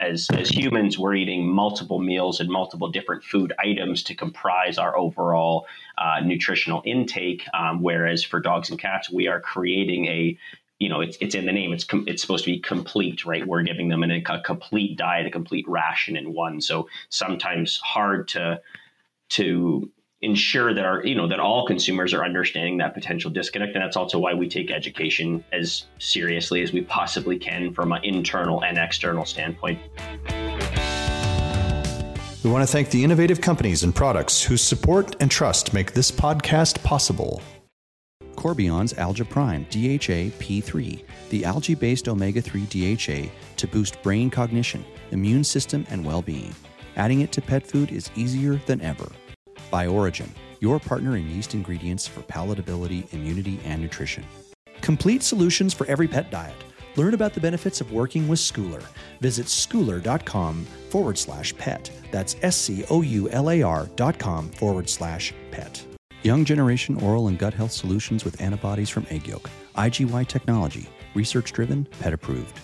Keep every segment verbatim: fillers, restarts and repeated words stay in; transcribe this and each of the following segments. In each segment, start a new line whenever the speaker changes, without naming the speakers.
as as humans, we're eating multiple meals and multiple different food items to comprise our overall uh, nutritional intake. Um, whereas for dogs and cats, we are creating a you know, it's it's in the name. It's com- it's supposed to be complete, right? We're giving them an, a complete diet, a complete ration in one. So sometimes hard to to ensure that our, you know, that all consumers are understanding that potential disconnect. And that's also why we take education as seriously as we possibly can from an internal and external standpoint.
We want to thank the innovative companies and products whose support and trust make this podcast possible.
Corbion's Alga Prime D H A P three, the algae-based omega three D H A to boost brain cognition, immune system, and well-being. Adding it to pet food is easier than ever. BioOrigin, your partner in yeast ingredients for palatability, immunity, and nutrition. Complete solutions for every pet diet. Learn about the benefits of working with Schooler. Visit schooler.com forward slash pet. That's S-C-O-U-L-A-R dot com forward slash pet. Young Generation Oral and Gut Health Solutions with antibodies from egg yolk. I G Y Technology. Research-driven, pet-approved.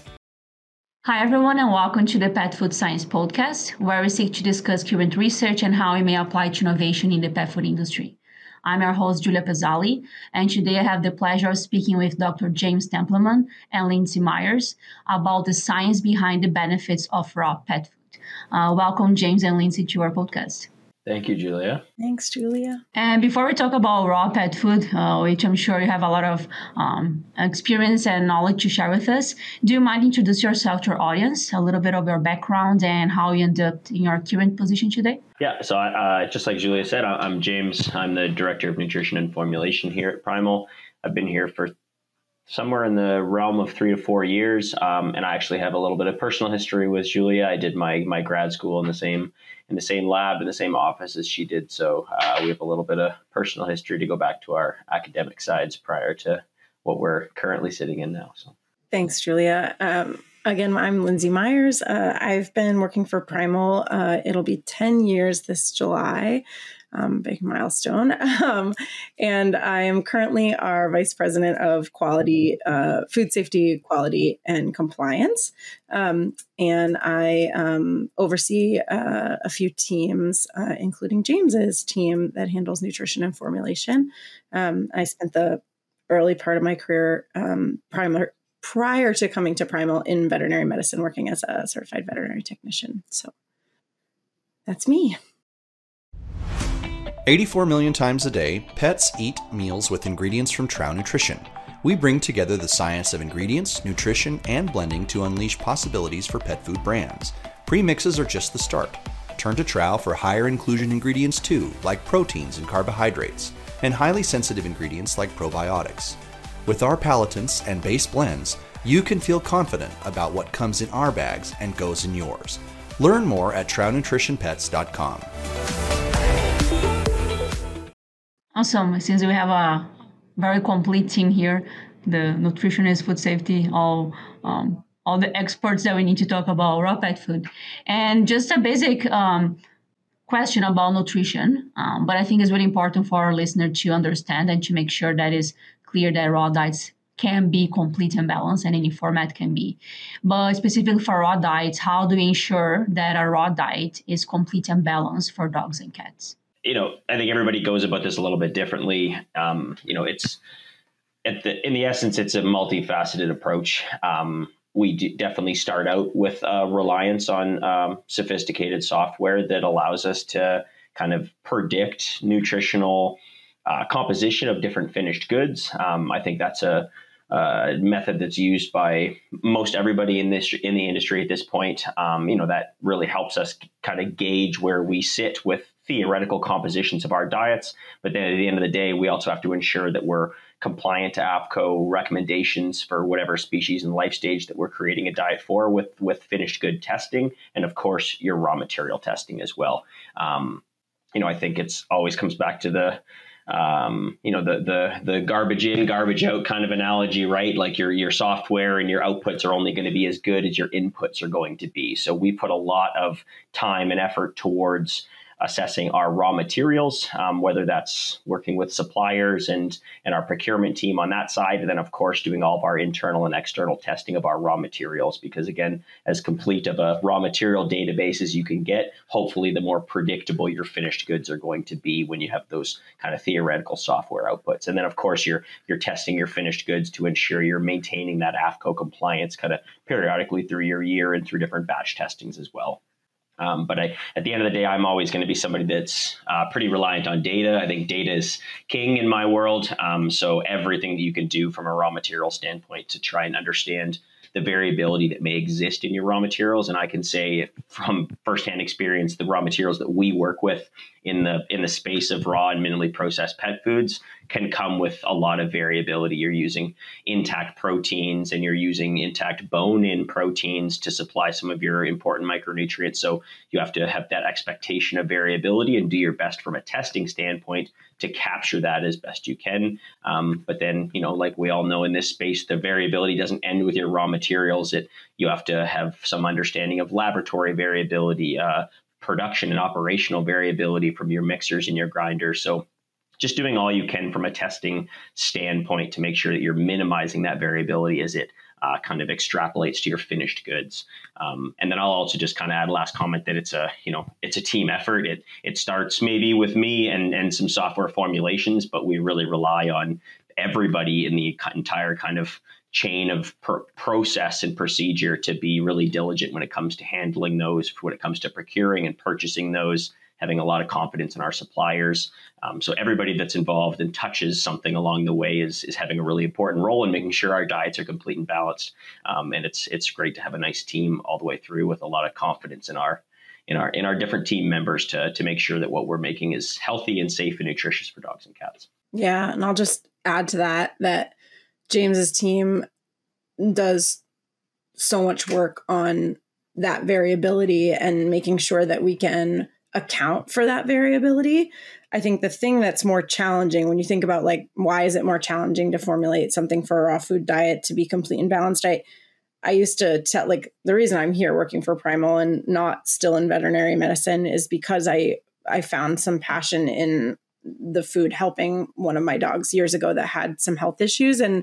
Hi, everyone, and welcome to the Pet Food Science Podcast, where we seek to discuss current research and how it may apply to innovation in the pet food industry. I'm your host, Julia Pezzali, and today I have the pleasure of speaking with Doctor James Templeman and Lindsay Myers about the science behind the benefits of raw pet food. Uh, welcome, James and Lindsay, to our podcast.
Thank you, Julia.
Thanks, Julia.
And before we talk about raw pet food, uh, which I'm sure you have a lot of um, experience and knowledge to share with us, do you mind introduce yourself to our audience, a little bit of your background and how you ended up in your current position today?
Yeah, so uh, just like Julia said, I'm James. I'm the Director of Nutrition and Formulation here at Primal. I've been here for somewhere in the realm of three to four years. Um, and I actually have a little bit of personal history with Julia. I did my my grad school in the same in the same lab, in the same office as she did. So uh, we have a little bit of personal history to go back to our academic sides prior to what we're currently sitting in now. So
thanks, Julia. Um, again, I'm Lindsay Myers. Uh, I've been working for Primal. Uh, it'll be ten years this July. Um, big milestone. Um, and I am currently our Vice President of Quality, uh, Food Safety, Quality, and Compliance. Um, and I um, oversee uh, a few teams, uh, including James's team that handles nutrition and formulation. Um, I spent the early part of my career um, prior, prior to coming to Primal in veterinary medicine, working as a certified veterinary technician. So that's me.
eighty-four million times a day, pets eat meals with ingredients from Trouw Nutrition. We bring together the science of ingredients, nutrition, and blending to unleash possibilities for pet food brands. Premixes are just the start. Turn to Trouw for higher inclusion ingredients too, like proteins and carbohydrates, and highly sensitive ingredients like probiotics. With our palatants and base blends, you can feel confident about what comes in our bags and goes in yours. Learn more at trouw nutrition pets dot com.
Awesome. Since we have a very complete team here, the nutritionist, food safety, all um, all the experts that we need to talk about raw pet food. And just a basic um, question about nutrition, um, but I think it's really important for our listener to understand and to make sure that it's clear that raw diets can be complete and balanced, and any format can be. But specifically for raw diets, how do we ensure that a raw diet is complete and balanced for dogs and cats?
You know, I think everybody goes about this a little bit differently. Um, you know, it's at the in the essence, it's a multifaceted approach. Um, we do definitely start out with a reliance on um, sophisticated software that allows us to kind of predict nutritional uh, composition of different finished goods. Um, I think that's a, a method that's used by most everybody in this in the industry at this point. Um, you know, that really helps us kind of gauge where we sit with theoretical compositions of our diets. But then at the end of the day, we also have to ensure that we're compliant to A P C O recommendations for whatever species and life stage that we're creating a diet for, with, with finished good testing. And of course, your raw material testing as well. Um, you know, I think it's always comes back to the, um, you know, the, the, the garbage in, garbage out kind of analogy, right? Like your, your software and your outputs are only going to be as good as your inputs are going to be. So we put a lot of time and effort towards assessing our raw materials, um, whether that's working with suppliers and, and our procurement team on that side. And then, of course, doing all of our internal and external testing of our raw materials, because, again, as complete of a raw material database as you can get, hopefully the more predictable your finished goods are going to be when you have those kind of theoretical software outputs. And then, of course, you're, you're testing your finished goods to ensure you're maintaining that A F C O compliance kind of periodically through your year and through different batch testings as well. Um, but I, at the end of the day, I'm always going to be somebody that's uh, pretty reliant on data. I think data is king in my world. Um, so everything that you can do from a raw material standpoint to try and understand the variability that may exist in your raw materials. And I can say from firsthand experience, the raw materials that we work with in the in the space of raw and minimally processed pet foods can come with a lot of variability. You're using intact proteins and you're using intact bone-in proteins to supply some of your important micronutrients. So you have to have that expectation of variability and do your best from a testing standpoint to capture that as best you can. Um, but then, you know, like we all know in this space, the variability doesn't end with your raw materials. It you have to have some understanding of laboratory variability, uh, production and operational variability from your mixers and your grinders. So just doing all you can from a testing standpoint to make sure that you're minimizing that variability as it uh, kind of extrapolates to your finished goods. Um, and then I'll also just kind of add a last comment that it's a, you know, it's a team effort. It it starts maybe with me and, and some software formulations, but we really rely on everybody in the entire kind of chain of per- process and procedure to be really diligent when it comes to handling those, when it comes to procuring and purchasing those, having a lot of confidence in our suppliers. Um, so everybody that's involved and touches something along the way is, is having a really important role in making sure our diets are complete and balanced. Um, and it's it's great to have a nice team all the way through with a lot of confidence in our in our in our different team members to to make sure that what we're making is healthy and safe and nutritious for dogs and cats.
Yeah, and I'll just add to that that James's team does so much work on that variability and making sure that we can account for that variability. I think the thing that's more challenging when you think about like, why is it more challenging to formulate something for a raw food diet to be complete and balanced? I, I used to tell, like, the reason I'm here working for Primal and not still in veterinary medicine is because I, I found some passion in the food helping one of my dogs years ago that had some health issues. And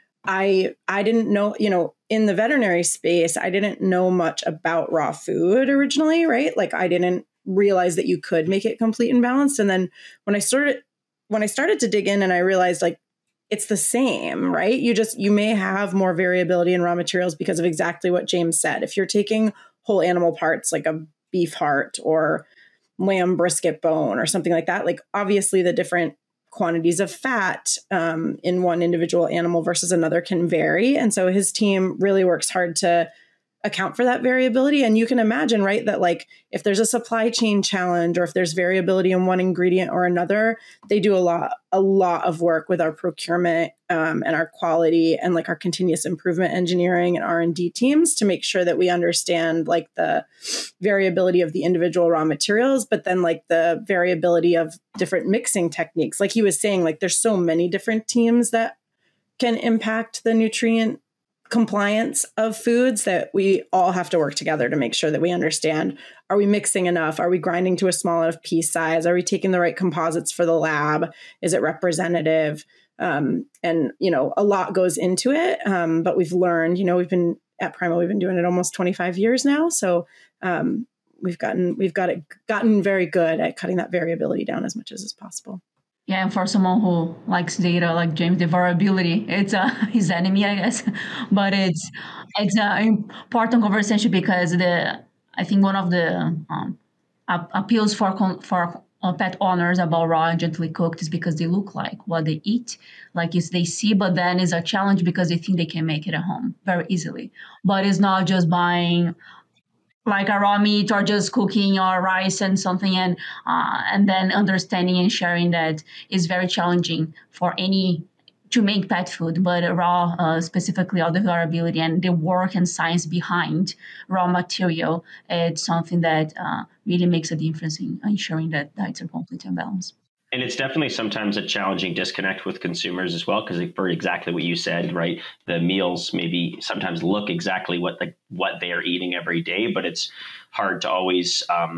I, I didn't know, you know, in the veterinary space, I didn't know much about raw food originally, right? Like I didn't realize that you could make it complete and balanced. And then when I started, when I started to dig in and I realized like, it's the same, right? You just, you may have more variability in raw materials because of exactly what James said. If you're taking whole animal parts, like a beef heart or lamb brisket bone or something like that, like obviously the different quantities of fat um, in one individual animal versus another can vary. And so his team really works hard to account for that variability. And you can imagine, right, that like if there's a supply chain challenge or if there's variability in one ingredient or another, they do a lot, a lot of work with our procurement um, and our quality and like our continuous improvement engineering and R and D teams to make sure that we understand like the variability of the individual raw materials, but then like the variability of different mixing techniques. Like he was saying, like there's so many different teams that can impact the nutrient compliance of foods that we all have to work together to make sure that we understand, are we mixing enough? Are we grinding to a small enough piece size? Are we taking the right composites for the lab? Is it representative? Um, and, you know, a lot goes into it. Um, but we've learned, you know, we've been at Primal, we've been doing it almost twenty-five years now. So um, we've gotten, we've got it gotten very good at cutting that variability down as much as is possible.
Yeah, and for someone who likes data like James, the variability, it's uh, his enemy, I guess. But it's it's an important conversation because the I think one of the um, appeals for for uh, pet owners about raw and gently cooked is because they look like what they eat, like it's they see, but then it's a challenge because they think they can make it at home very easily. But it's not just buying like a raw meat or just cooking or rice and something and uh, and then understanding and sharing that is very challenging for any to make pet food, but raw uh, specifically all the variability and the work and science behind raw material, it's something that uh, really makes a difference in ensuring that diets are complete and balanced.
And it's definitely sometimes a challenging disconnect with consumers as well, because for exactly what you said, right, the meals maybe sometimes look exactly what the what they are eating every day, but it's hard to always um,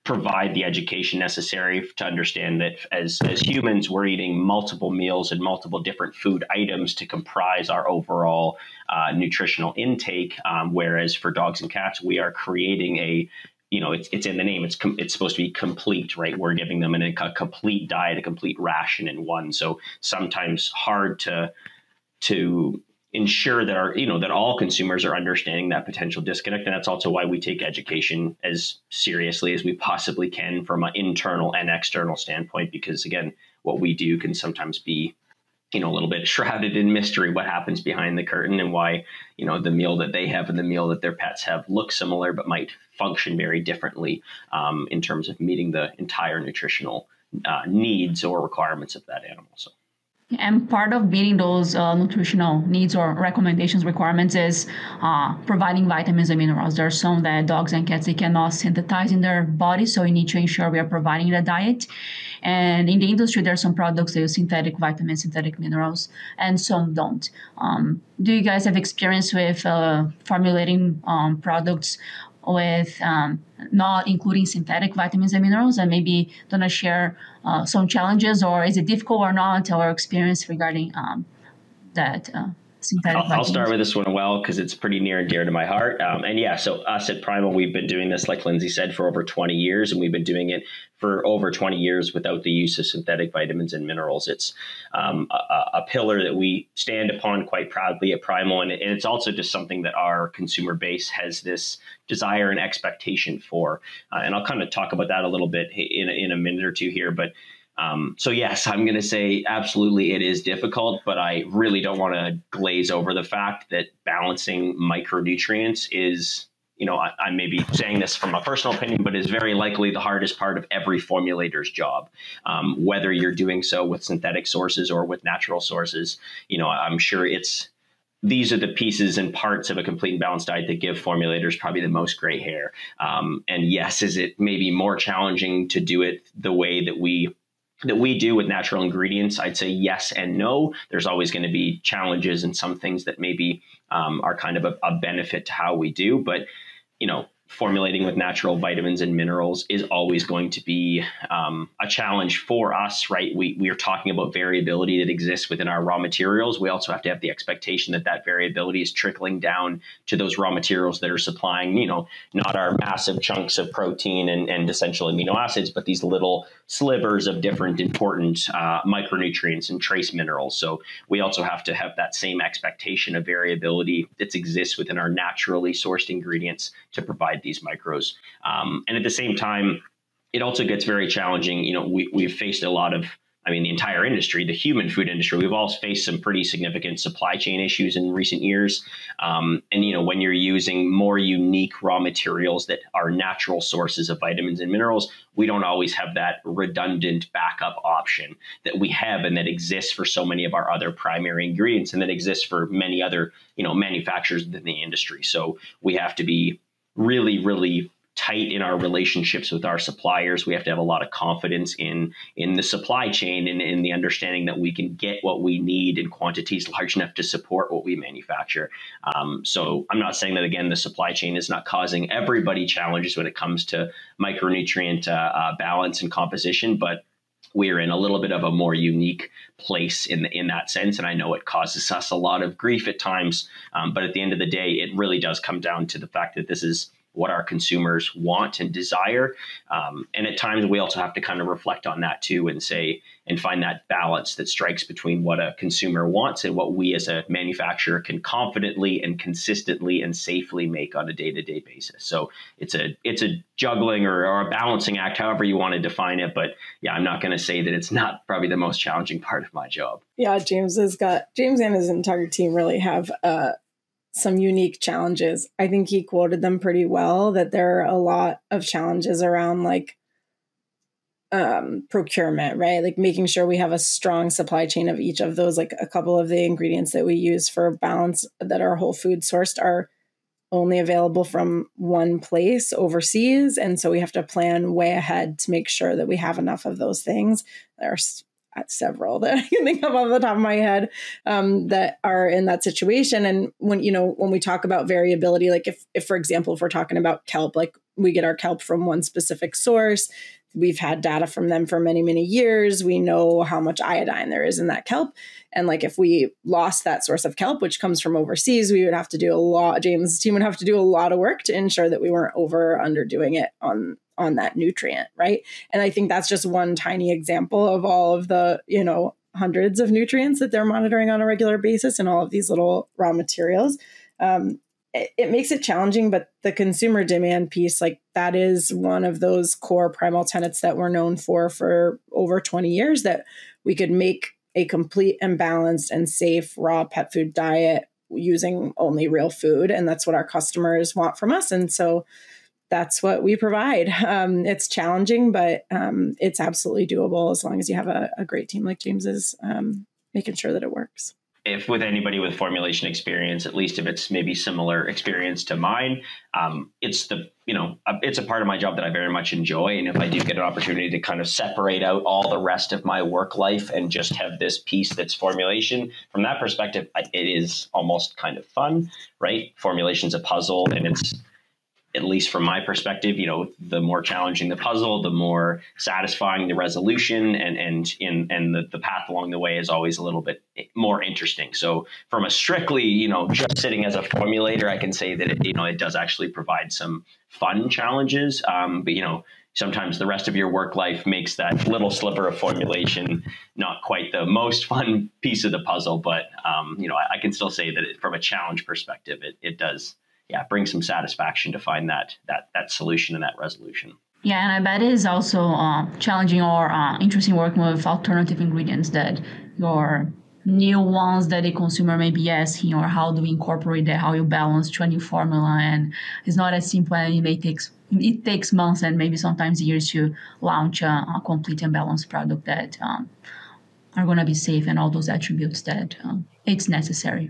provide the education necessary to understand that as, as humans, we're eating multiple meals and multiple different food items to comprise our overall uh, nutritional intake. Um, whereas for dogs and cats, we are creating a, you know, it's it's in the name. It's com- it's supposed to be complete, right? We're giving them an, a complete diet, a complete ration in one. So sometimes hard to to ensure that our, you know, that all consumers are understanding that potential disconnect. And that's also why we take education as seriously as we possibly can from an internal and external standpoint, because again, what we do can sometimes be, you know, a little bit shrouded in mystery, what happens behind the curtain and why, you know, the meal that they have and the meal that their pets have look similar, but might function very differently um, in terms of meeting the entire nutritional uh, needs or requirements of that animal. So.
And part of meeting those uh, nutritional needs or recommendations, requirements is uh, providing vitamins and minerals. There are some that dogs and cats, they cannot synthesize in their bodies, so we need to ensure we are providing the diet. And in the industry, there are some products that use synthetic vitamins, synthetic minerals, and some don't. Um, do you guys have experience with uh, formulating um, products with um, not including synthetic vitamins and minerals, and maybe gonna share uh, some challenges, or is it difficult or not, or experience regarding um, that uh, synthetic
I'll,
vitamins?
I'll start with this one well, because it's pretty near and dear to my heart. Um, and yeah, so us at Primal, we've been doing this, like Lindsay said, for over twenty years, and we've been doing it for over twenty years without the use of synthetic vitamins and minerals. It's um, a, a pillar that we stand upon quite proudly at Primal. And, and it's also just something that our consumer base has this desire and expectation for. Uh, and I'll kind of talk about that a little bit in, in a minute or two here. But um, so, yes, I'm going to say absolutely it is difficult, but I really don't want to glaze over the fact that balancing micronutrients is, you know, I, I may be saying this from a personal opinion, but is very likely the hardest part of every formulator's job. Um, whether you're doing so with synthetic sources or with natural sources, you know, I'm sure it's, these are the pieces and parts of a complete and balanced diet that give formulators probably the most gray hair. Um, and yes, is it maybe more challenging to do it the way that we that we do with natural ingredients? I'd say yes and no. There's always going to be challenges and some things that maybe um, are kind of a, a benefit to how we do. But, you know, formulating with natural vitamins and minerals is always going to be um, a challenge for us, right? We, we are talking about variability that exists within our raw materials. We also have to have the expectation that that variability is trickling down to those raw materials that are supplying, you know, not our massive chunks of protein and, and essential amino acids, but these little slivers of different important uh, micronutrients and trace minerals. So we also have to have that same expectation of variability that exists within our naturally sourced ingredients to provide these micros. Um, and at the same time, it also gets very challenging. You know, we, we've faced a lot of, I mean, the entire industry, the human food industry, we've all faced some pretty significant supply chain issues in recent years. Um, and, you know, when you're using more unique raw materials that are natural sources of vitamins and minerals, we don't always have that redundant backup option that we have and that exists for so many of our other primary ingredients and that exists for many other, you know, manufacturers within the industry. So we have to be really, really tight in our relationships with our suppliers. We have to have a lot of confidence in in the supply chain and in the understanding that we can get what we need in quantities large enough to support what we manufacture. Um, so I'm not saying that, again, the supply chain is not causing everybody challenges when it comes to micronutrient uh, uh, balance and composition, but we're in a little bit of a more unique place in in that sense. And I know it causes us a lot of grief at times. Um, but at the end of the day, it really does come down to the fact that this is what our consumers want and desire. Um, and at times we also have to kind of reflect on that too and say, and find that balance that strikes between what a consumer wants and what we as a manufacturer can confidently and consistently and safely make on a day-to-day basis. So it's a it's a juggling or, or a balancing act, however you want to define it. But yeah, I'm not going to say that it's not probably the most challenging part of my job.
Yeah, James has got, James and his entire team really have uh some unique challenges. I think he quoted them pretty well, that there are a lot of challenges around like um, procurement, right? Like making sure we have a strong supply chain of each of those, like a couple of the ingredients that we use for balance that are whole food sourced are only available from one place overseas. And so we have to plan way ahead to make sure that we have enough of those things. There are at several that I can think of off the top of my head um, that are in that situation. And when, you know, when we talk about variability, like if, if, for example, if we're talking about kelp, like we get our kelp from one specific source. We've had data from them for many, many years. We know how much iodine there is in that kelp. And like if we lost that source of kelp, which comes from overseas, we would have to do a lot, James' team would have to do a lot of work to ensure that we weren't over or underdoing it on, on that nutrient, right? And I think that's just one tiny example of all of the, you know, hundreds of nutrients that they're monitoring on a regular basis and all of these little raw materials. Um, it, it makes it challenging, but the consumer demand piece, like that is one of those core primal tenets that we're known for for over twenty years, that we could make a complete and balanced and safe raw pet food diet using only real food. And that's what our customers want from us. And so that's what we provide. Um, it's challenging, but um, it's absolutely doable as long as you have a, a great team like James's um, making sure that it works.
If with anybody with formulation experience, at least if it's maybe similar experience to mine, um, it's the, you know, it's a part of my job that I very much enjoy. And if I do get an opportunity to kind of separate out all the rest of my work life and just have this piece that's formulation, from that perspective, it is almost kind of fun, right? Formulation's a puzzle, and it's, at least from my perspective, you know, the more challenging the puzzle, the more satisfying the resolution, and and in and the, the path along the way is always a little bit more interesting. So from a strictly, you know, just sitting as a formulator, I can say that it, you know, it does actually provide some fun challenges. Um, but you know, sometimes the rest of your work life makes that little sliver of formulation not quite the most fun piece of the puzzle. But um, you know, I, I can still say that it, from a challenge perspective, it it does. Yeah, bring some satisfaction to find that that that solution and that resolution.
Yeah, and I bet it is also uh, challenging or uh, interesting working with alternative ingredients, that your new ones that the consumer may be asking, or how do we incorporate that, how you balance to a new formula. And it's not as simple, and it may takes it takes months and maybe sometimes years to launch a, a complete and balanced product that um, are going to be safe and all those attributes that um, it's necessary.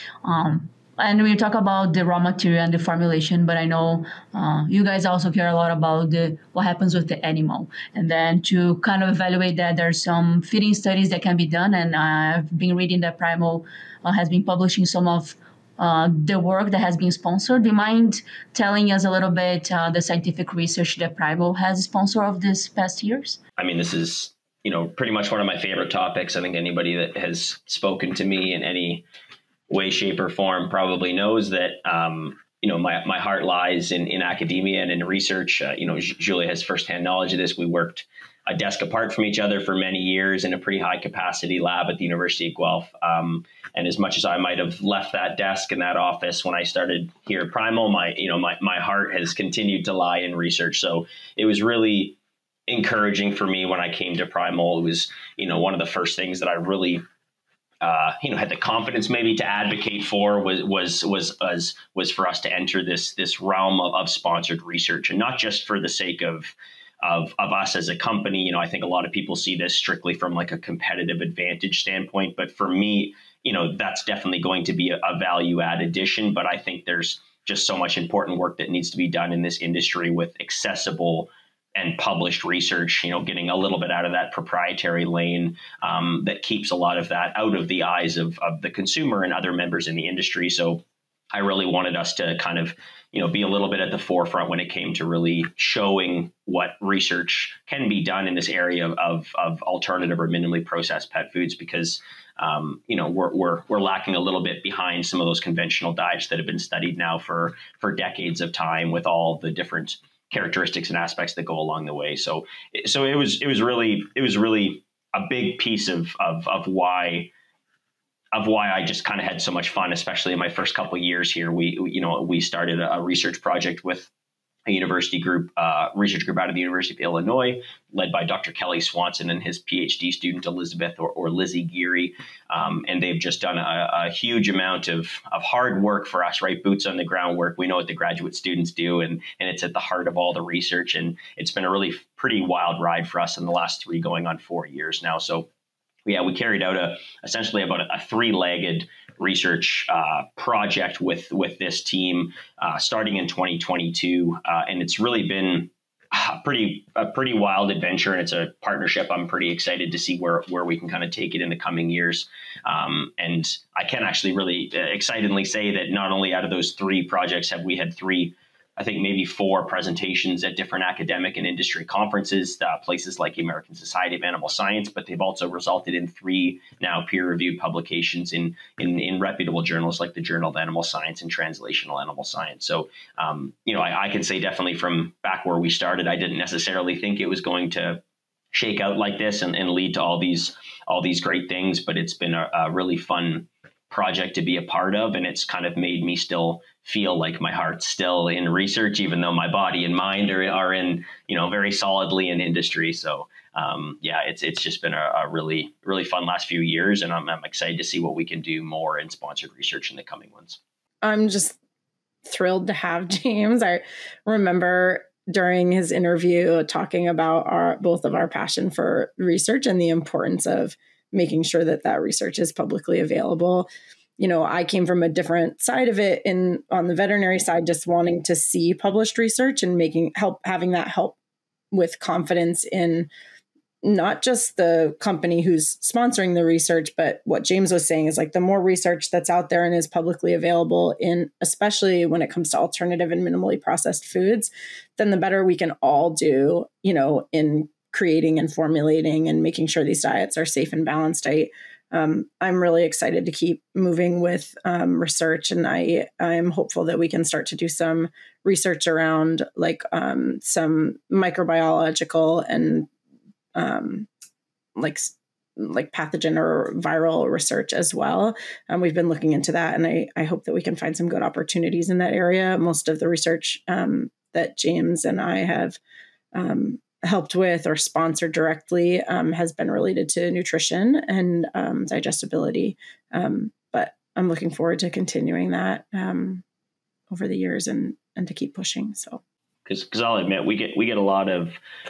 Um, And we talk about the raw material and the formulation, but I know uh, you guys also care a lot about the what happens with the animal. And then to kind of evaluate that, there's some feeding studies that can be done. And I've been reading that Primal uh, has been publishing some of uh, the work that has been sponsored. Do you mind telling us a little bit uh, the scientific research that Primal has sponsored of this past years?
I mean, this is, you know, pretty much one of my favorite topics. I think anybody that has spoken to me in any way, shape, or form probably knows that, um, you know, my, my heart lies in, in academia and in research. Uh, you know, Julia has firsthand knowledge of this. We worked a desk apart from each other for many years in a pretty high capacity lab at the University of Guelph. Um, and as much as I might have left that desk and that office when I started here at Primal, my, you know, my, my heart has continued to lie in research. So it was really encouraging for me when I came to Primal. It was, you know, one of the first things that I really Uh, you know, had the confidence maybe to advocate for was was was was was for us to enter this this realm of, of sponsored research, and not just for the sake of of of us as a company. You know, I think a lot of people see this strictly from like a competitive advantage standpoint, but for me, you know, that's definitely going to be a, a value add addition. But I think there's just so much important work that needs to be done in this industry with accessible and published research, you know, getting a little bit out of that proprietary lane um, that keeps a lot of that out of the eyes of, of the consumer and other members in the industry. So I really wanted us to kind of, you know, be a little bit at the forefront when it came to really showing what research can be done in this area of, of, of alternative or minimally processed pet foods, because, um, you know, we're, we're, we're lacking a little bit behind some of those conventional diets that have been studied now for, for decades of time, with all the different characteristics and aspects that go along the way. So, so it was, it was really, it was really a big piece of, of, of why, of why I just kind of had so much fun, especially in my first couple of years here. We, you know, we started a research project with a university group, uh, research group out of the University of Illinois, led by Doctor Kelly Swanson and his PhD student, Elizabeth or, or Lizzie Geary. Um, and they've just done a, a huge amount of, of hard work for us, right? Boots on the ground work. We know what the graduate students do, and, and it's at the heart of all the research. And it's been a really pretty wild ride for us in the last three going on four years now. So yeah, we carried out a essentially about a, a three-legged research uh, project with with this team uh, starting in twenty twenty-two, uh, and it's really been a pretty a pretty wild adventure, and it's a partnership. I'm pretty excited to see where where we can kind of take it in the coming years. Um, and I can actually really excitedly say that not only out of those three projects have we had three I think maybe four presentations at different academic and industry conferences, uh, places like the American Society of Animal Science, but they've also resulted in three now peer-reviewed publications in, in, in reputable journals like the Journal of Animal Science and Translational Animal Science. So, um, you know, I, I can say definitely from back where we started, I didn't necessarily think it was going to shake out like this and, and lead to all these all these great things, but it's been a, a really fun project to be a part of, and it's kind of made me still feel like my heart's still in research, even though my body and mind are, are in, you know, very solidly in industry. So um, yeah, it's it's just been a, a really really fun last few years, and I'm, I'm excited to see what we can do more in sponsored research in the coming ones.
I'm just thrilled to have James. I remember during his interview talking about our both of our passion for research and the importance of making sure that that research is publicly available. You know, I came from a different side of it in on the veterinary side, just wanting to see published research and making help having that help with confidence in not just the company who's sponsoring the research, but what James was saying is like the more research that's out there and is publicly available in, especially when it comes to alternative and minimally processed foods, then the better we can all do, you know, in creating and formulating and making sure these diets are safe and balanced. I, um, I'm really excited to keep moving with um, research, and I, I'm hopeful that we can start to do some research around like um, some microbiological and um, like like pathogen or viral research as well. Um, we've been looking into that, and I, I hope that we can find some good opportunities in that area. Most of the research um, that James and I have um, helped with or sponsored directly um, has been related to nutrition and um, digestibility. Um, but I'm looking forward to continuing that um, over the years and and to keep pushing. So,
because because I'll admit we get we get a lot of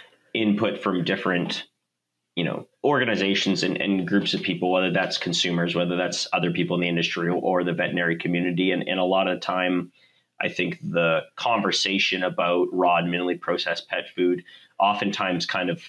input from different, you know, organizations and, and groups of people, whether that's consumers, whether that's other people in the industry or the veterinary community. And, and a lot of time, I think the conversation about raw and minimally processed pet food oftentimes kind of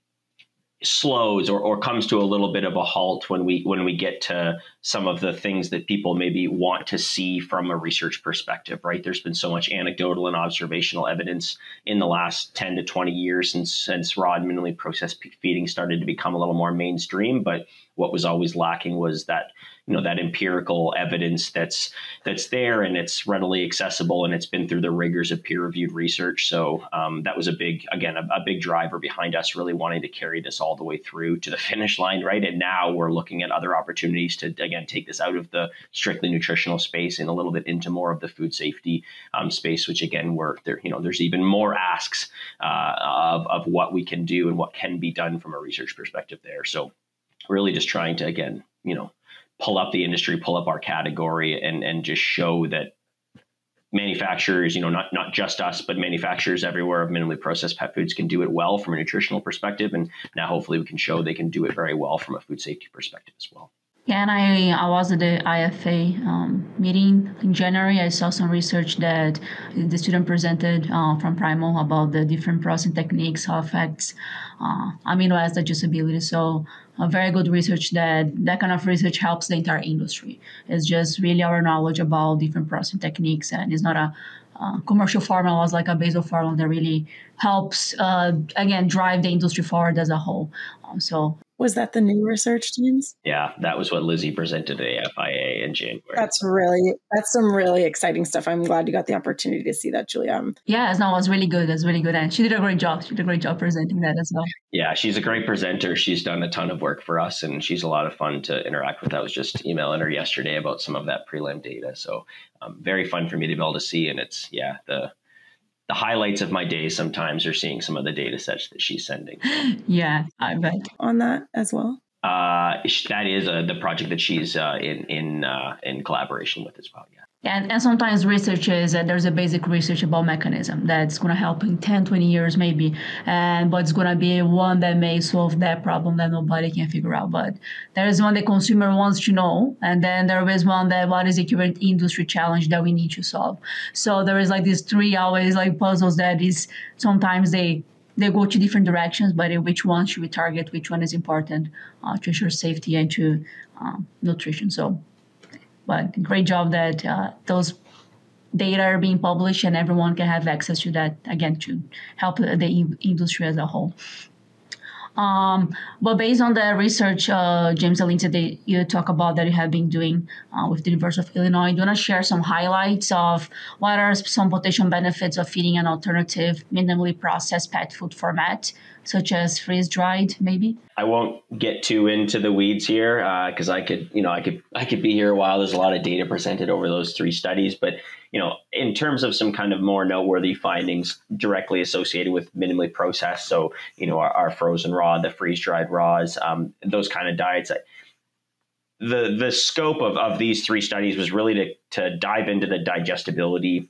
slows or, or comes to a little bit of a halt when we when we get to some of the things that people maybe want to see from a research perspective, right? There's been so much anecdotal and observational evidence in the last ten to twenty years since since raw and minimally processed feeding started to become a little more mainstream. But what was always lacking was that, you know, that empirical evidence that's that's there and it's readily accessible and it's been through the rigors of peer-reviewed research. So um, that was a big, again, a, a big driver behind us really wanting to carry this all the way through to the finish line, right? And now we're looking at other opportunities to, again, take this out of the strictly nutritional space and a little bit into more of the food safety um, space, which again, we're there, you know, there's even more asks uh, of, of what we can do and what can be done from a research perspective there. So really just trying to, again, you know, pull up the industry, pull up our category and, and just show that manufacturers, you know, not, not just us, but manufacturers everywhere of minimally processed pet foods can do it well from a nutritional perspective. And now hopefully we can show they can do it very well from a food safety perspective as well.
Yeah, and I, I was at the I F A um, meeting in January. I saw some research that the student presented uh, from Primal about the different processing techniques, how affects uh, amino acid digestibility. So a very good research that that kind of research helps the entire industry. It's just really our knowledge about different processing techniques, and it's not a uh, commercial formula, it's like a basal formula that really helps, uh, again, drive the industry forward as a whole. Um, so.
Was that the new research, James?
Yeah, that was what Lizzie presented at A F I A in January.
That's really, that's some really exciting stuff. I'm glad you got the opportunity to see that, Julia.
Yeah, no, it was really good. It was really good. And she did a great job. She did a great job presenting that as well.
Yeah, she's a great presenter. She's done a ton of work for us and she's a lot of fun to interact with. I was just emailing her yesterday about some of that prelim data. So um, very fun for me to be able to see. And it's, yeah, the the highlights of my day sometimes are seeing some of the data sets that she's sending.
Yeah, I bet.
On that as well?
Uh, that is uh, the project that she's uh, in in uh, in collaboration with as well. Yeah.
And, and sometimes research is that there's a basic research about mechanism that's going to help in ten, twenty years maybe, and but it's going to be one that may solve that problem that nobody can figure out. But there is one the consumer wants to know, and then there is one that what is the current industry challenge that we need to solve. So there is like these three always like puzzles that is sometimes they they go to different directions, but which one should we target? Which one is important uh, to ensure safety and to uh, nutrition? So. But great job that uh, those data are being published and everyone can have access to that, again, to help the industry as a whole. Um, but based on the research, uh, James and Lindsay, that you talk about that you have been doing uh, with the University of Illinois, do you want to share some highlights of what are some potential benefits of feeding an alternative minimally processed pet food format, such as freeze-dried, maybe?
I won't get too into the weeds here because uh, I could, you know, I could, I could be here a while. There's a lot of data presented over those three studies, but you know, in terms of some kind of more noteworthy findings directly associated with minimally processed, so you know, our, our frozen raw, the freeze-dried raws, um, those kind of diets. The the scope of, of these three studies was really to to dive into the digestibility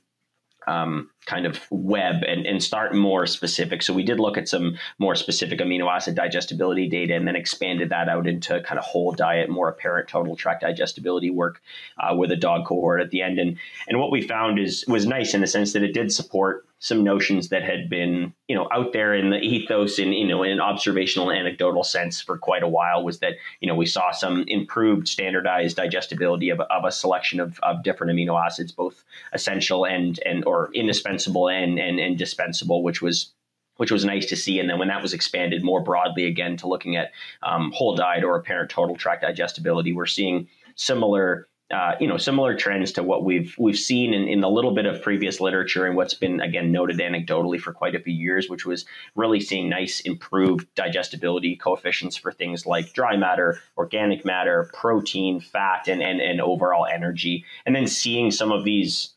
um, kind of web and, and start more specific. So we did look at some more specific amino acid digestibility data and then expanded that out into kind of whole diet, more apparent total tract digestibility work uh, with a dog cohort at the end. And and what we found is was nice in the sense that it did support some notions that had been, you know, out there in the ethos in, you know, in an observational anecdotal sense for quite a while, was that, you know, we saw some improved standardized digestibility of, of a selection of, of different amino acids, both essential and, and or indispensable and, and, and dispensable, which was which was nice to see. And then when that was expanded more broadly, again, to looking at um, whole diet or apparent total tract digestibility, we're seeing similar Uh, you know, similar trends to what we've we've seen in, in a little bit of previous literature and what's been, again, noted anecdotally for quite a few years, which was really seeing nice improved digestibility coefficients for things like dry matter, organic matter, protein, fat, and and, and overall energy. And then seeing some of these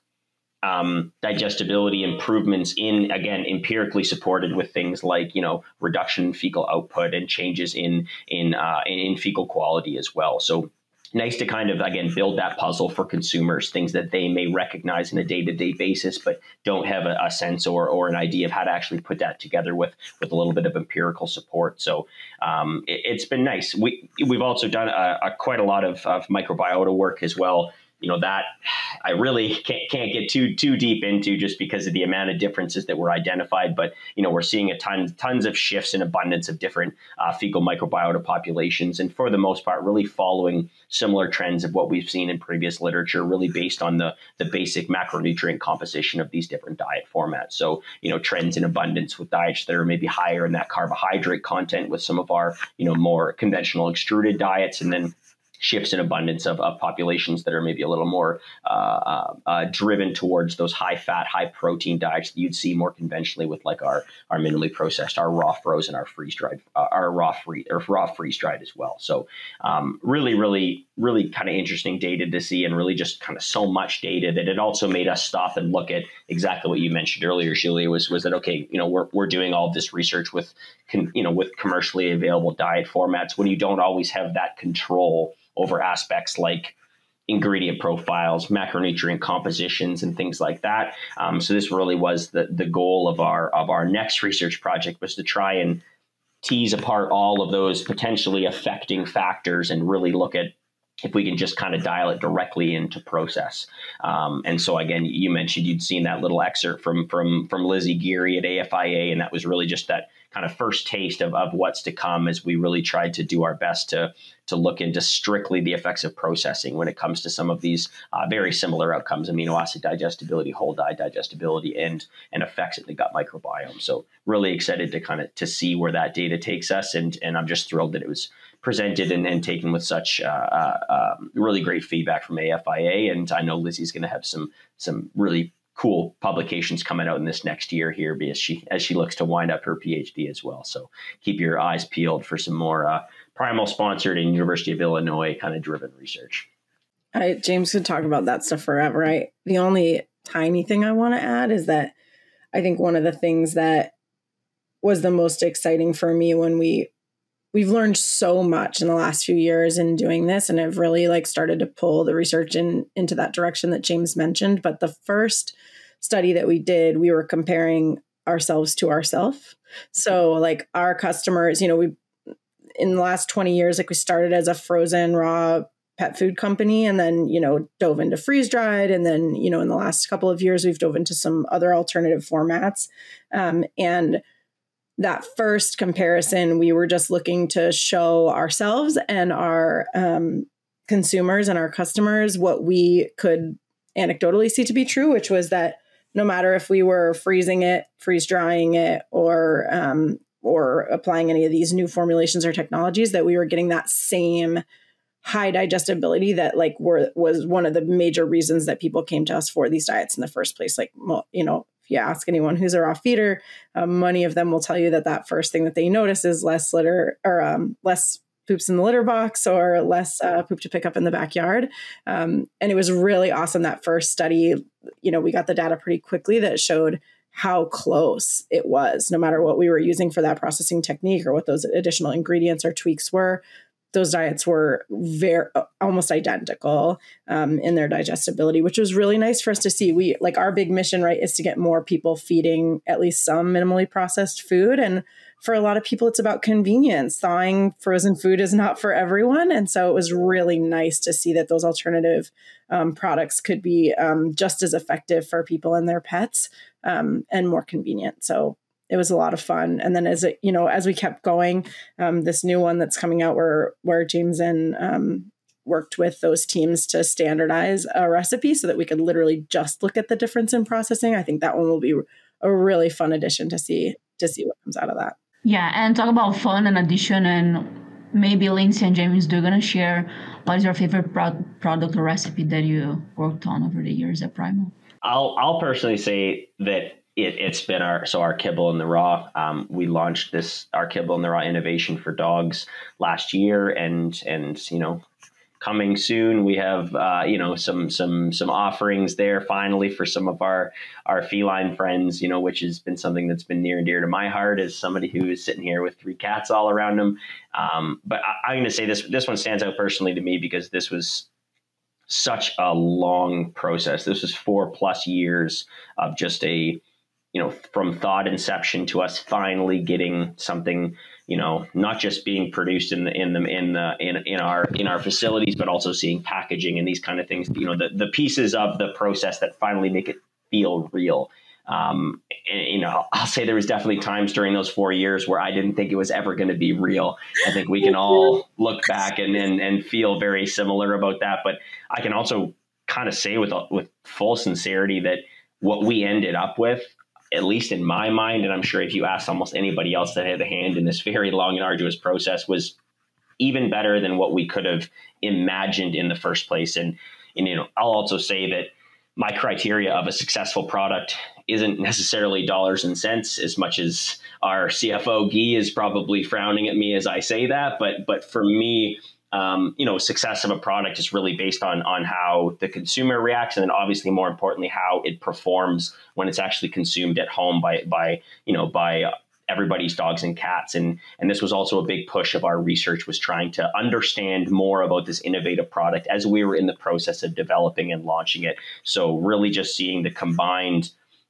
um, digestibility improvements in, again, empirically supported with things like, you know, reduction in fecal output and changes in in uh, in, in fecal quality as well. So nice to kind of, again, build that puzzle for consumers, things that they may recognize on a day-to-day basis, but don't have a, a sense or or an idea of how to actually put that together with with a little bit of empirical support. So um, it, it's been nice. We, we've also done a, a, quite a lot of, of microbiota work as well. You know, that I really can't, can't get too too deep into just because of the amount of differences that were identified. But, you know, we're seeing a ton, tons of shifts in abundance of different uh, fecal microbiota populations. And for the most part, really following similar trends of what we've seen in previous literature, really based on the, the basic macronutrient composition of these different diet formats. So, you know, trends in abundance with diets that are maybe higher in that carbohydrate content with some of our, you know, more conventional extruded diets, and then shifts in abundance of, of populations that are maybe a little more uh, uh, uh, driven towards those high fat, high protein diets that you'd see more conventionally with like our, our minimally processed, our raw frozen, our freeze dried, uh, our raw free or raw freeze dried as well. So um, really, really, really kind of interesting data to see, and really just kind of so much data that it also made us stop and look at exactly what you mentioned earlier, Julia, was, was that, okay, you know, we're, we're doing all of this research with, con, you know, with commercially available diet formats when you don't always have that control over aspects like ingredient profiles, macronutrient compositions, and things like that. Um, so this really was the the goal of our of our next research project, was to try and tease apart all of those potentially affecting factors and really look at if we can just kind of dial it directly into process. Um, and so, again, you mentioned you'd seen that little excerpt from from from Lizzie Geary at A F I A, and that was really just that kind of first taste of, of what's to come as we really tried to do our best to to look into strictly the effects of processing when it comes to some of these uh, very similar outcomes: amino acid digestibility, whole diet digestibility, and and effects in the gut microbiome. So really excited to kind of to see where that data takes us, and and I'm just thrilled that it was presented and, and taken with such uh, uh, um, really great feedback from A F I A. And I know Lizzie's going to have some some really cool publications coming out in this next year here, as she as she looks to wind up her PhD as well. So keep your eyes peeled for some more uh, Primal sponsored and University of Illinois kind of driven research.
I, James could talk about that stuff forever. I the only tiny thing I want to add is that I think one of the things that was the most exciting for me when we we've learned so much in the last few years in doing this, and I've really like started to pull the research in into that direction that James mentioned. But the first study that we did, we were comparing ourselves to ourselves. So like our customers, you know, we in the last twenty years, like we started as a frozen raw pet food company, and then, you know, dove into freeze dried. And then, you know, in the last couple of years, we've dove into some other alternative formats. Um, and that first comparison, we were just looking to show ourselves and our um, consumers and our customers what we could anecdotally see to be true, which was that no matter if we were freezing it, freeze drying it, or um, or applying any of these new formulations or technologies, that we were getting that same high digestibility that like were was one of the major reasons that people came to us for these diets in the first place. Like, you know, if you ask anyone who's a raw feeder, um, many of them will tell you that that first thing that they notice is less litter or um, less poops in the litter box or less uh, poop to pick up in the backyard. Um, and it was really awesome. That first study, you know, we got the data pretty quickly that showed how close it was, no matter what we were using for that processing technique or what those additional ingredients or tweaks were. Those diets were very almost identical um, in their digestibility, which was really nice for us to see. We like our big mission, right, is to get more people feeding at least some minimally processed food. And for a lot of people, it's about convenience. Thawing frozen food is not for everyone. And so it was really nice to see that those alternative um, products could be um, just as effective for people and their pets um, and more convenient. So it was a lot of fun. And then as it, you know, as we kept going, um, this new one that's coming out where, where James and um, worked with those teams to standardize a recipe so that we could literally just look at the difference in processing. I think that one will be a really fun addition to see, to see what comes out of that.
Yeah. And talk about fun and addition, and maybe Lindsay and James, they're going to share what is your favorite pro- product or recipe that you worked on over the years at Primal.
I'll, I'll personally say that It, it's been our, so our Kibble in the Raw, um, we launched this, our Kibble in the Raw innovation for dogs last year, and, and, you know, coming soon, we have, uh, you know, some, some, some offerings there finally for some of our, our feline friends, you know, which has been something that's been near and dear to my heart as somebody who is sitting here with three cats all around him. Um, but I, I'm going to say this, this one stands out personally to me because this was such a long process. This was four plus years of just a, you know, from thought inception to us finally getting something, you know, not just being produced in the, in the, in the, in, in our, in our facilities, but also seeing packaging and these kind of things, you know, the, the pieces of the process that finally make it feel real. Um, and, you know, I'll say there was definitely times during those four years where I didn't think it was ever going to be real. I think we can all look back and, and, and feel very similar about that. But I can also kind of say with, with full sincerity that what we ended up with, at least in my mind, and I'm sure if you ask almost anybody else that had a hand in this very long and arduous process, was even better than what we could have imagined in the first place. And, and you know, I'll also say that my criteria of a successful product isn't necessarily dollars and cents as much as our C F O Guy is probably frowning at me as I say that. But but for me, Um, you know, success of a product is really based on on how the consumer reacts, and then obviously more importantly how it performs when it's actually consumed at home by by you know by everybody's dogs and cats. And and this was also a big push of our research, was trying to understand more about this innovative product as we were in the process of developing and launching it. So really just seeing the combined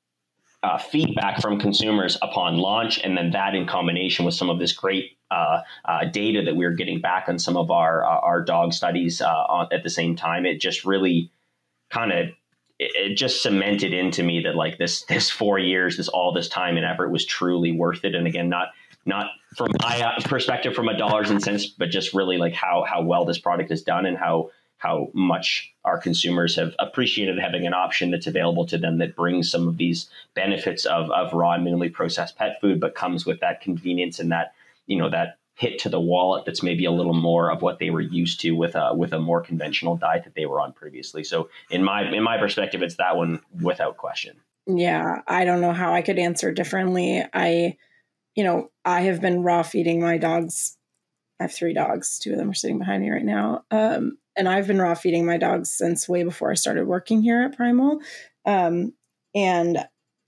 Uh, feedback from consumers upon launch, and then that in combination with some of this great uh, uh, data that we were getting back on some of our uh, our dog studies uh, on, at the same time, it just really kind of it, it just cemented into me that like this this four years, this all this time and effort was truly worth it. And again, not not from my perspective from a dollars and cents, but just really like how how well this product is done and how how much our consumers have appreciated having an option that's available to them that brings some of these benefits of, of raw and minimally processed pet food, but comes with that convenience and that, you know, that hit to the wallet that's maybe a little more of what they were used to with a, with a more conventional diet that they were on previously. So in my, in my perspective, it's that one without question.
Yeah. I don't know how I could answer differently. I, you know, I have been raw feeding my dogs. I have three dogs. Two of them are sitting behind me right now. Um, And I've been raw feeding my dogs since way before I started working here at Primal. Um, and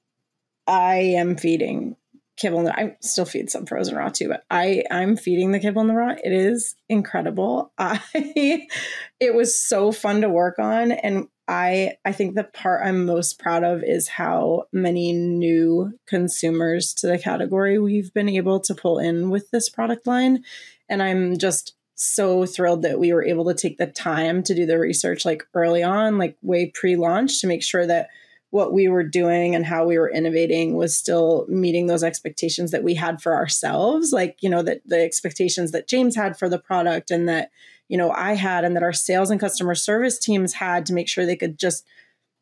I am feeding kibble. In the, I still feed some frozen raw too, but I, I'm feeding the kibble in the raw. It is incredible. I, it was so fun to work on. And I, I think the part I'm most proud of is how many new consumers to the category we've been able to pull in with this product line. And I'm just so thrilled that we were able to take the time to do the research like early on, like way pre-launch, to make sure that what we were doing and how we were innovating was still meeting those expectations that we had for ourselves. Like, you know, that the expectations that James had for the product and that, you know, I had, and that our sales and customer service teams had, to make sure they could just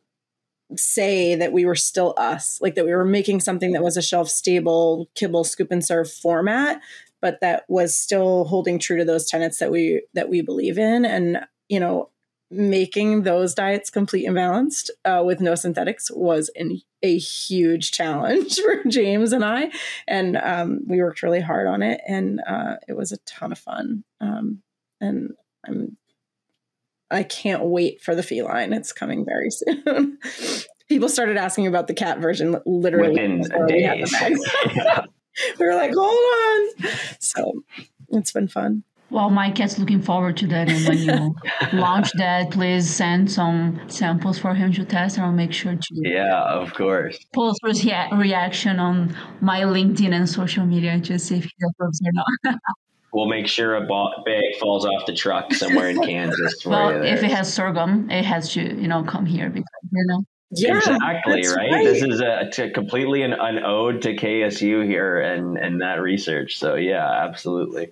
say that we were still us, like that we were making something that was a shelf stable kibble, scoop and serve format, but that was still holding true to those tenets that we, that we believe in. And, you know, making those diets complete and balanced uh, with no synthetics was an, a huge challenge for James and I. And um, we worked really hard on it, and uh, it was a ton of fun. Um, and I'm, I can't wait for the feline. It's coming very soon. People started asking about the cat version literally
within days.
We, we were like, hold on. So it's been fun.
Well, my cat's looking forward to that. And when you launch that, please send some samples for him to test, and I'll make sure to
yeah, of course.
post his rea- reaction on my LinkedIn and social media to see if he approves or not.
We'll make sure a bag falls off the truck somewhere in Kansas for
well,
you
if it has sorghum, it has to, you know, come here because, you know.
Yeah,
exactly, right?
right?
This is a, to completely an, an ode to K S U here and, and that research. So, yeah, absolutely.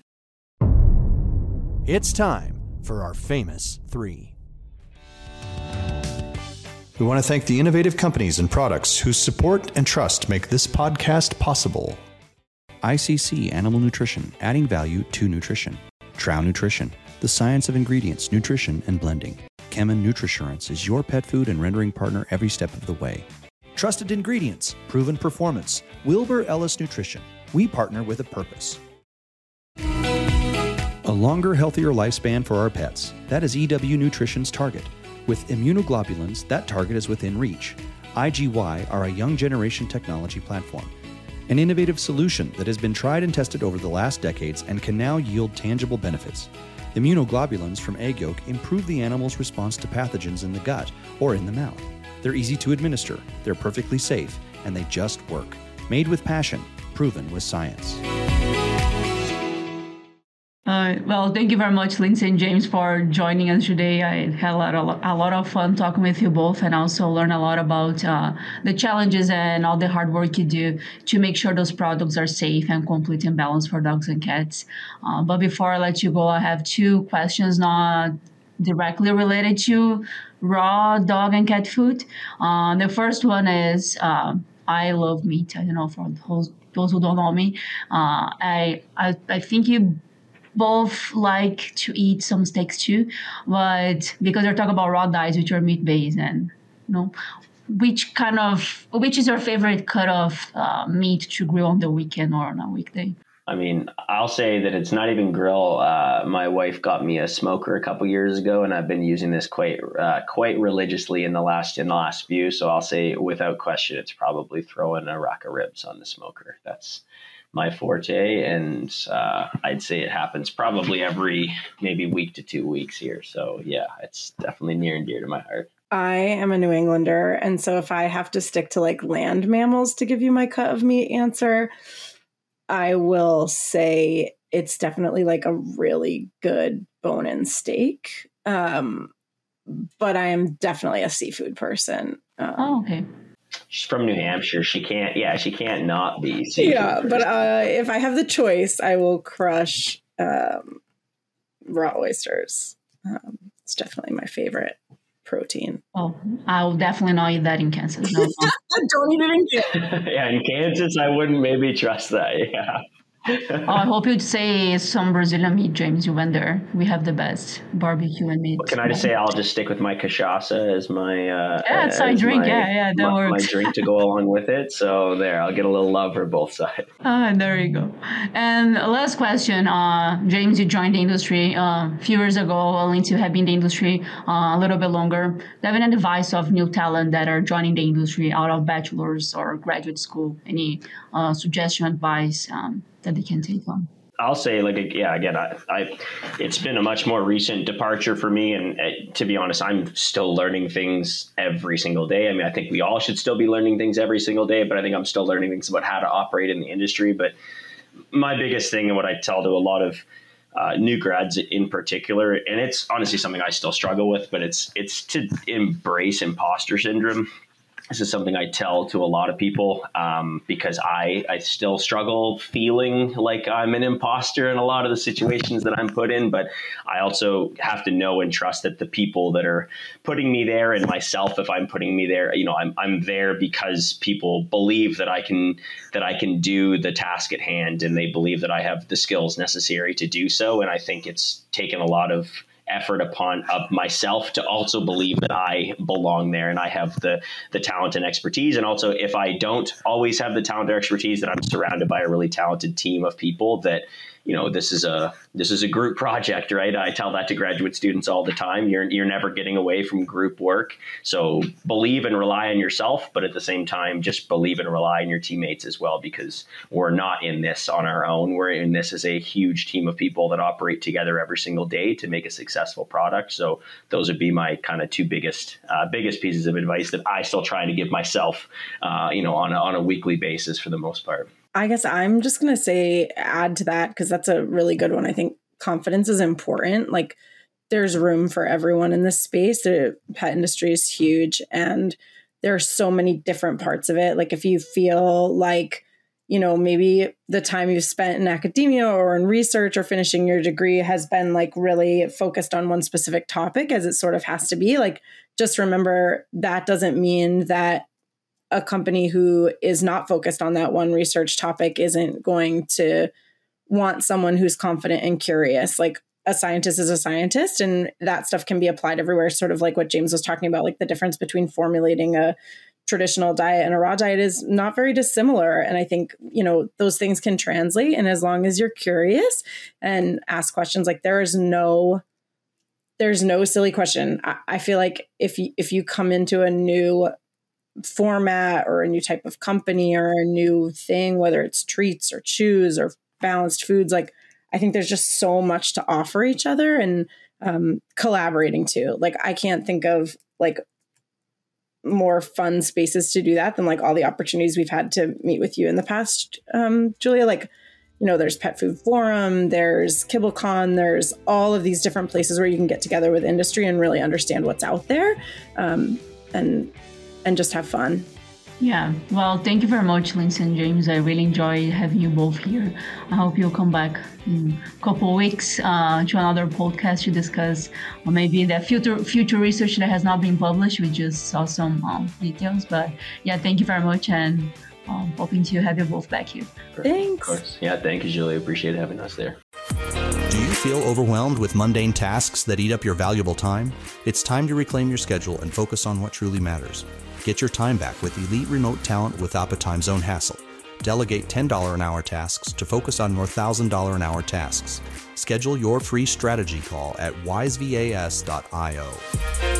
It's time for our famous three. We want to thank the innovative companies and products whose support and trust make this podcast possible.
I C C Animal Nutrition, adding value to nutrition. Trow Nutrition, the science of ingredients, nutrition, and blending. Kemin Nutrisurance is your pet food and rendering partner every step of the way. Trusted ingredients, proven performance. Wilbur Ellis Nutrition. We partner with a purpose. A longer, healthier lifespan for our pets. That is E W Nutrition's target. With immunoglobulins, that target is within reach. I G Y are a young generation technology platform. An innovative solution that has been tried and tested over the last decades and can now yield tangible benefits. Immunoglobulins from egg yolk improve the animal's response to pathogens in the gut or in the mouth. They're easy to administer, they're perfectly safe, and they just work. Made with passion, proven with science.
Uh, well, thank you very much, Lindsay and James, for joining us today. I had a lot, of, a lot of fun talking with you both, and also learn a lot about uh, the challenges and all the hard work you do to make sure those products are safe and complete and balanced for dogs and cats. Uh, but before I let you go, I have two questions not directly related to raw dog and cat food. Uh, the first one is, uh, I love meat. I don't know, for those, those who don't know me, uh, I, I I think you both like to eat some steaks too, but because they're talking about raw diets which are meat based, and you know, which kind of which is your favorite cut of uh, meat to grill on the weekend or on a weekday?
I mean, I'll say that it's not even grill. Uh, my wife got me a smoker a couple years ago, and I've been using this quite uh, quite religiously in the last in the last few. So I'll say without question, it's probably throwing a rack of ribs on the smoker. That's my forte, and uh, I'd say it happens probably every maybe week to two weeks here. So yeah, it's definitely near and dear to my heart.
I am a New Englander, and so if I have to stick to like land mammals to give you my cut of meat answer, I will say it's definitely like a really good bone-in steak. Um, but I am definitely a seafood person. Um,
Oh, okay.
She's from New Hampshire. She can't, yeah, she can't not be. seafood
yeah,
person.
but uh, if I have the choice, I will crush um, raw oysters. Um, it's definitely my favorite protein.
Well, I'll definitely not eat that in Kansas. No, no.
Don't eat it in Kansas.
yeah, in Kansas, I wouldn't maybe trust that. Yeah.
Oh, I hope you'd say some Brazilian meat, James. You went there. We have the best barbecue and meat.
What can I just say? I'll just stick with my cachaça as my uh,
Yeah, it's our
as
drink.
my-
Yeah, yeah, that
my, my
works.
drink to go along with it. So there, I'll get a little love for both sides.
Ah, there you go. And last question, uh, James, you joined the industry uh, a few years ago. Lindsay, you have been in the industry uh, a little bit longer. Do you have any advice of new talent that are joining the industry out of bachelor's or graduate school? Any uh, suggestion, advice um, that they can take on?
I'll say, like, yeah, again, I, I, it's been a much more recent departure for me. And uh, to be honest, I'm still learning things every single day. I mean, I think we all should still be learning things every single day, but I think I'm still learning things about how to operate in the industry. But my biggest thing, and what I tell to a lot of uh, new grads in particular, and it's honestly something I still struggle with, but it's, it's to embrace imposter syndrome. this is something I tell to a lot of people um, because I, I still struggle feeling like I'm an imposter in a lot of the situations that I'm put in. But I also have to know and trust that the people that are putting me there, and myself, if I'm putting me there, you know, I'm I'm there because people believe that I can that I can do the task at hand, and they believe that I have the skills necessary to do so. And I think it's taken a lot of effort upon of myself to also believe that I belong there and I have the the talent and expertise. And also, if I don't always have the talent or expertise, that I'm surrounded by a really talented team of people that, you know, this is a this is a group project, right? I tell that to graduate students all the time. You're you're never getting away from group work. So believe and rely on yourself, but at the same time, just believe and rely on your teammates as well, because we're not in this on our own. We're in this as a huge team of people that operate together every single day to make a successful product. So those would be my kind of two biggest uh, biggest pieces of advice that I still try to give myself, uh, you know, on a, on a weekly basis for the most part.
I guess I'm just going to say, add to that, because that's a really good one. I think confidence is important. Like, there's room for everyone in this space. The pet industry is huge, and there are so many different parts of it. Like, if you feel like, you know, maybe the time you've spent in academia or in research or finishing your degree has been like really focused on one specific topic, as it sort of has to be, like, just remember that doesn't mean that a company who is not focused on that one research topic isn't going to want someone who's confident and curious. Like, a scientist is a scientist, and that stuff can be applied everywhere. Sort of like what James was talking about, like the difference between formulating a traditional diet and a raw diet is not very dissimilar. And I think, you know, those things can translate. And as long as you're curious and ask questions, like there is no, there's no silly question. I, I feel like if you, if you come into a new format or a new type of company or a new thing, whether it's treats or chews or balanced foods, like I think there's just so much to offer each other, and um, collaborating too. Like, I can't think of like more fun spaces to do that than like all the opportunities we've had to meet with you in the past, um, Julia. Like, you know, there's Pet Food Forum, there's KibbleCon, there's all of these different places where you can get together with industry and really understand what's out there, um, and and just have fun.
Yeah, well, thank you very much, Lindsay and James. I really enjoy having you both here. I hope you'll come back in a couple of weeks uh, to another podcast to discuss uh, maybe the future future research that has not been published. We just saw some um, details, but yeah, thank you very much, and um, hoping to have you both back here.
Thanks.
Of course. Yeah, thank you, Julia. Appreciate having us there.
Do you feel overwhelmed with mundane tasks that eat up your valuable time? It's time to reclaim your schedule and focus on what truly matters. Get your time back with elite remote talent without a time zone hassle. Delegate ten dollars an hour tasks to focus on more one thousand dollars an hour tasks. Schedule your free strategy call at wise vas dot io.